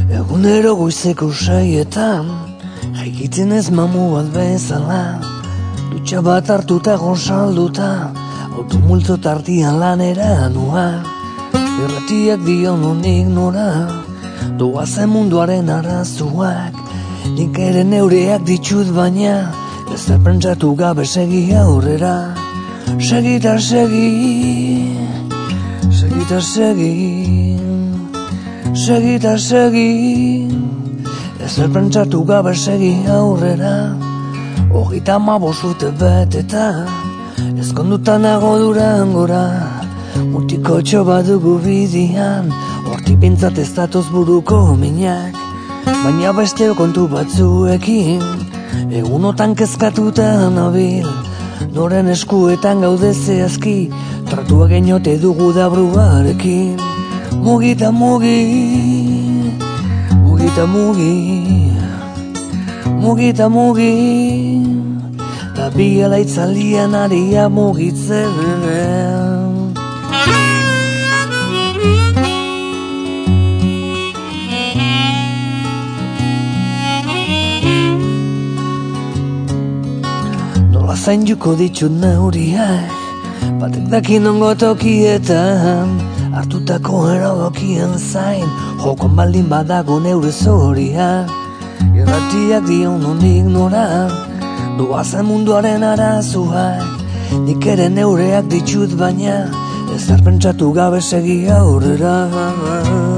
Egunero goizeko saietan jaikiten ez mamu bat bezala, dutxa bat hartuta gonsalduta, automultzo tartian lanera nua. Irratiak dio non ignora, doazen munduaren arazuak, nik ere neureak ditut baina, ez da pentsatu gabe segi aurrera. Segita segi, segita segi, segita segi, ez da pentsatu gabe segi aurrera. 35 urte beteta, ezkonduta nago Durangora, mutikotxo badugu bidian, hortik bintzat ez datoz buruko minak, baina beste kontu batzuekin, egunotan kezkatuta nabil, noren eskuetan gaude zehazki, tratua geniote dugu da bruarekin. Mugita mugi, mugita mugi, mugita mugi, ta biela itzalian aria mugitzen. Zainduko ditut neuriak, batek daki nongo tokietan, hartutako erabakien zain, jokon baldin badago neure zoria. Irratiak dio non ignora, doazen munduaren arazuak, nik ere neureak ditut baina, ez pentsatu gabe segi aurrera.